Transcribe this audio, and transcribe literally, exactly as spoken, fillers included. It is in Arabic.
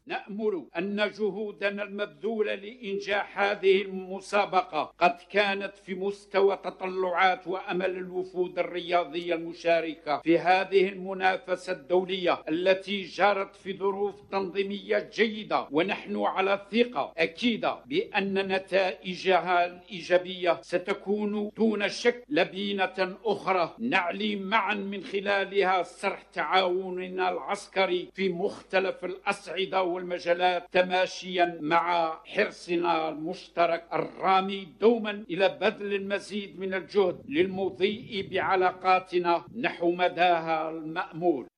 نأمل أن جهودنا المبذولة لإنجاح هذه المسابقة قد كانت في مستوى تطلعات وأمل الوفود الرياضية المشاركة في هذه المنافسة الدولية التي جرت في ظروف تنظيمية جيدة، ونحن على ثقة أكيدة بأن نتائجها الإيجابية ستكون دون شك لبنة أخرى نعلي معا من خلالها سرح تعاوننا العسكري في مختلف الأصعدة والمجالات، تماشيا مع حرصنا المشترك الرامي دوما إلى بذل المزيد من الجهد للمضيء بعلاقاتنا نحو مداها المأمول.